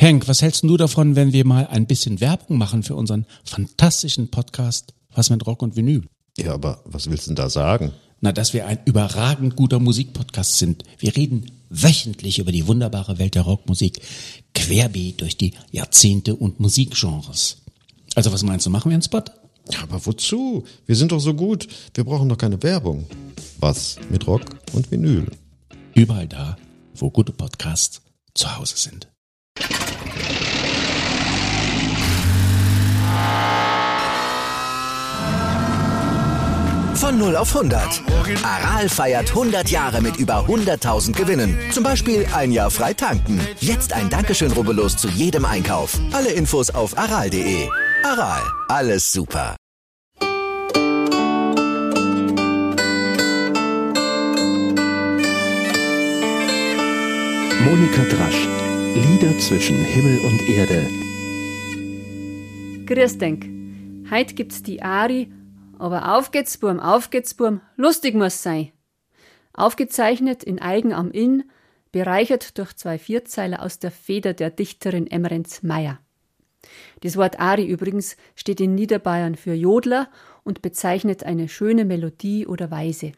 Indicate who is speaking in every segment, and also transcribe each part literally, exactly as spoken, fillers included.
Speaker 1: Henk, was hältst du davon, wenn wir mal ein bisschen Werbung machen für unseren fantastischen Podcast Was mit Rock und Vinyl?
Speaker 2: Ja, aber was willst du denn da sagen?
Speaker 1: Na, dass wir ein überragend guter Musikpodcast sind. Wir reden wöchentlich über die wunderbare Welt der Rockmusik, querbeet durch die Jahrzehnte und Musikgenres. Also was meinst du, machen wir einen Spot?
Speaker 2: Ja, aber wozu? Wir sind doch so gut. Wir brauchen doch keine Werbung. Was mit Rock und Vinyl?
Speaker 1: Überall da, wo gute Podcasts zu Hause sind.
Speaker 3: Von null auf hundert. Aral feiert hundert Jahre mit über hunderttausend Gewinnen. Zum Beispiel ein Jahr frei tanken. Jetzt ein Dankeschön, rubbellos zu jedem Einkauf. Alle Infos auf aral punkt de. Aral, alles super.
Speaker 4: Monika Drasch. Lieder zwischen Himmel und Erde.
Speaker 5: Grüß denk. Heut gibt's die Ari, aber auf geht's, Burm, auf geht's, Burm, lustig muss sein. Aufgezeichnet in Eigen am Inn, bereichert durch zwei Vierzeiler aus der Feder der Dichterin Emmerence Meyer. Das Wort Ari übrigens steht in Niederbayern für Jodler und bezeichnet eine schöne Melodie oder Weise.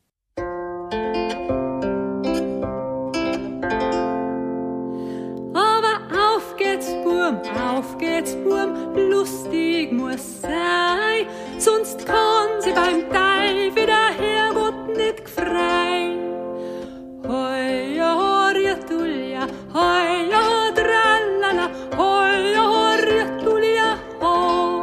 Speaker 6: Auf geht's, Burm, lustig muss sein, sonst kann sie beim Teufel der Herrgott nicht gefreien. Hoi, ja, Ritulia, hoi, ja, tralala, hoi, ja, Ritulia, ho.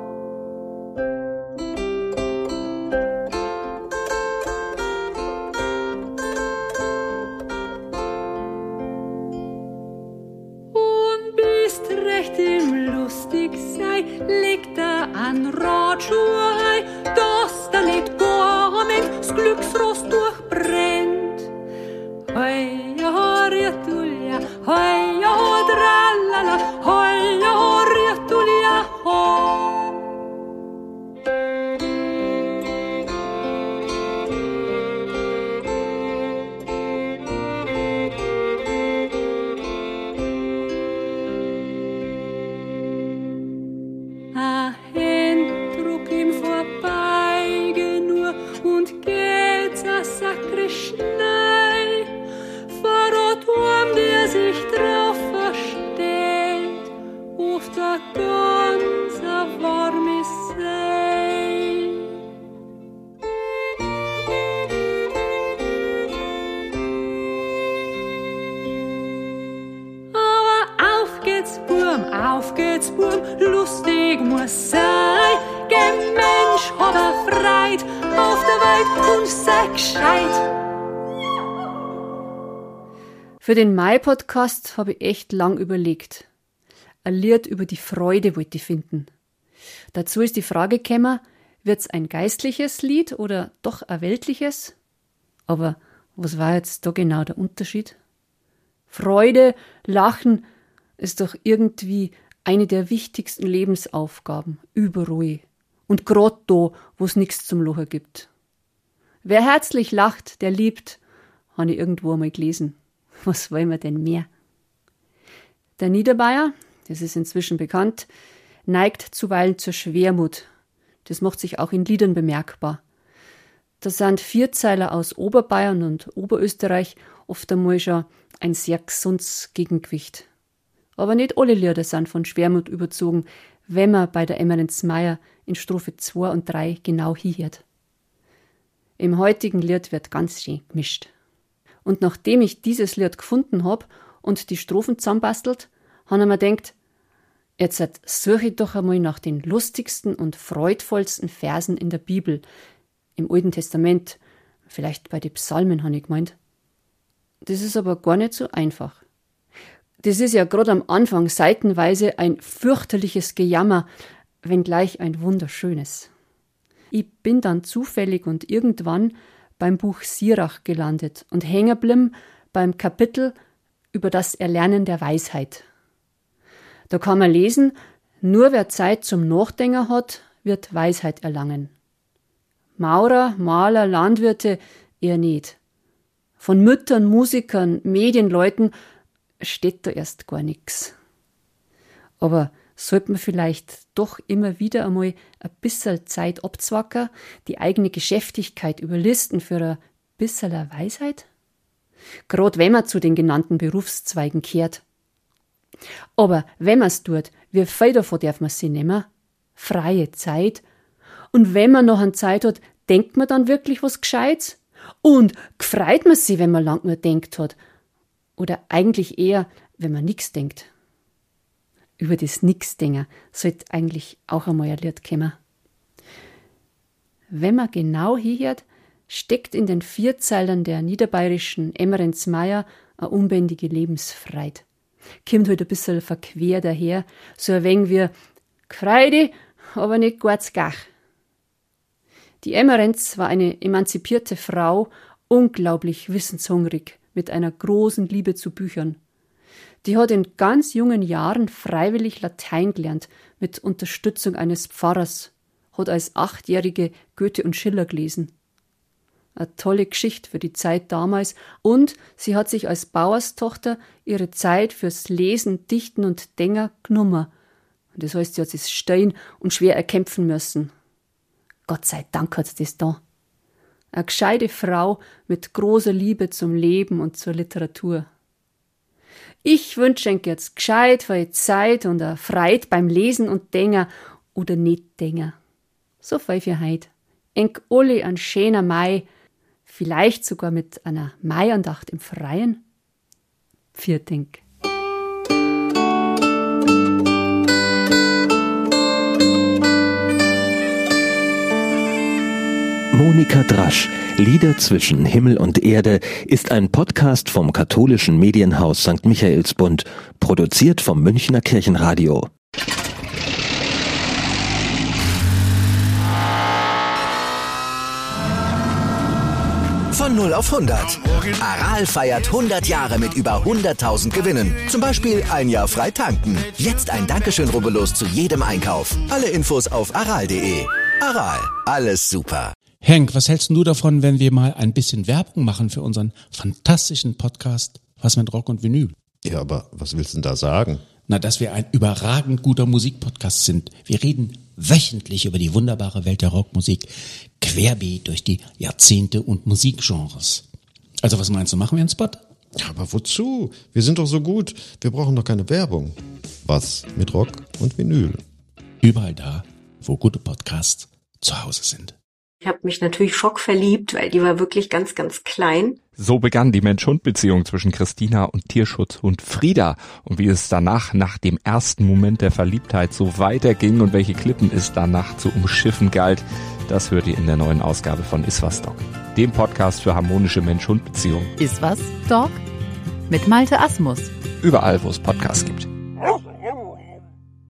Speaker 6: Und bist recht im lustig sei, legt er an Radschuhe ein, dass da nicht gar das Glücksrost durchbrennt. Hoi, ja, Ritulia, hoi, ja, tralala, hoi, ja, Ritulia, ho. Auf geht's, Burm, lustig muss sein. Geh Mensch, hab er Freit auf der Welt und sei gescheit.
Speaker 5: Für den Mai-Podcast habe ich echt lang überlegt. Ein Lied über die Freude wollte ich finden. Dazu ist die Frage gekommen, wird's ein geistliches Lied oder doch ein weltliches? Aber was war jetzt da genau der Unterschied? Freude, Lachen ist doch irgendwie eine der wichtigsten Lebensaufgaben, überall. Und grad da, wo es nichts zum Lachen gibt. Wer herzlich lacht, der liebt, habe ich irgendwo einmal gelesen. Was wollen wir denn mehr? Der Niederbayer, das ist inzwischen bekannt, neigt zuweilen zur Schwermut. Das macht sich auch in Liedern bemerkbar. Da sind Vierzeiler aus Oberbayern und Oberösterreich oft einmal schon ein sehr gesundes Gegengewicht. Aber nicht alle Lieder sind von Schwermut überzogen, wenn man bei der Emmerence Meyer in Strophe zwei und drei genau hinhört. Im heutigen Lied wird ganz schön gemischt. Und nachdem ich dieses Lied gefunden habe und die Strophen zusammenbastelt, habe ich mir gedacht, jetzt suche ich doch einmal nach den lustigsten und freudvollsten Versen in der Bibel, im Alten Testament, vielleicht bei den Psalmen, habe ich gemeint. Das ist aber gar nicht so einfach. Das ist ja gerade am Anfang seitenweise ein fürchterliches Gejammer, wenngleich ein wunderschönes. Ich bin dann zufällig und irgendwann beim Buch Sirach gelandet und hängen geblieben beim Kapitel über das Erlernen der Weisheit. Da kann man lesen, nur wer Zeit zum Nachdenken hat, wird Weisheit erlangen. Maurer, Maler, Landwirte eher nicht. Von Müttern, Musikern, Medienleuten steht da erst gar nichts. Aber sollte man vielleicht doch immer wieder einmal ein bisschen Zeit abzwacken, die eigene Geschäftigkeit überlisten für ein bisschen Weisheit? Gerade wenn man zu den genannten Berufszweigen kehrt. Aber wenn man es tut, wie viel davon darf man sich nehmen? Freie Zeit. Und wenn man noch an Zeit hat, denkt man dann wirklich was Gescheites? Und gefreut man sich, wenn man lang nur denkt hat? Oder eigentlich eher, wenn man nichts denkt? Über das Nix-Denken sollte eigentlich auch einmal ein Lied kommen. Wenn man genau hinhört, steckt in den Vierzeilern der niederbayerischen Emmerens Meyer eine unbändige Lebensfreude. Kommt halt ein bisschen verquer daher, so ein wenig wie «Gfreide, aber nicht ganz gach». Die Emmerens war eine emanzipierte Frau, unglaublich wissenshungrig, mit einer großen Liebe zu Büchern. Die hat in ganz jungen Jahren freiwillig Latein gelernt, mit Unterstützung eines Pfarrers, hat als Achtjährige Goethe und Schiller gelesen. Eine tolle Geschichte für die Zeit damals, und sie hat sich als Bauerstochter ihre Zeit fürs Lesen, Dichten und Denken genommen. Und das heißt, sie hat sich stein und schwer erkämpfen müssen. Gott sei Dank hat sie das da. Eine gescheite Frau mit großer Liebe zum Leben und zur Literatur. Ich wünsche euch jetzt gescheit für die Zeit und eine Freude beim Lesen und Denken oder nicht Denken. So viel für heute. Enk alle ein schöner Mai, vielleicht sogar mit einer Maiandacht im Freien. Viert Denk.
Speaker 4: Monika Drasch, Lieder zwischen Himmel und Erde, ist ein Podcast vom katholischen Medienhaus Sankt Michaelsbund, produziert vom Münchner Kirchenradio.
Speaker 3: Von null auf hundert. Aral feiert hundert Jahre mit über hunderttausend Gewinnen. Zum Beispiel ein Jahr frei tanken. Jetzt ein Dankeschön, rubbellos zu jedem Einkauf. Alle Infos auf aral punkt de. Aral, alles super.
Speaker 1: Henk, was hältst du davon, wenn wir mal ein bisschen Werbung machen für unseren fantastischen Podcast Was mit Rock und Vinyl?
Speaker 2: Ja, aber was willst du denn da sagen?
Speaker 1: Na, dass wir ein überragend guter Musikpodcast sind. Wir reden wöchentlich über die wunderbare Welt der Rockmusik, querbeet durch die Jahrzehnte und Musikgenres. Also was meinst du, machen wir einen Spot?
Speaker 2: Ja, aber wozu? Wir sind doch so gut. Wir brauchen doch keine Werbung. Was mit Rock und Vinyl?
Speaker 1: Überall da, wo gute Podcasts zu Hause sind.
Speaker 7: Ich habe mich natürlich schockverliebt, weil die war wirklich ganz, ganz klein.
Speaker 8: So begann die Mensch-Hund-Beziehung zwischen Christina und Tierschutzhund Frieda. Und wie es danach, nach dem ersten Moment der Verliebtheit, so weiterging und welche Klippen es danach zu umschiffen galt, das hört ihr in der neuen Ausgabe von Iswas Dog, dem Podcast für harmonische Mensch-Hund-Beziehungen.
Speaker 9: Iswas Dog mit Malte Asmus.
Speaker 8: Überall, wo es Podcasts gibt.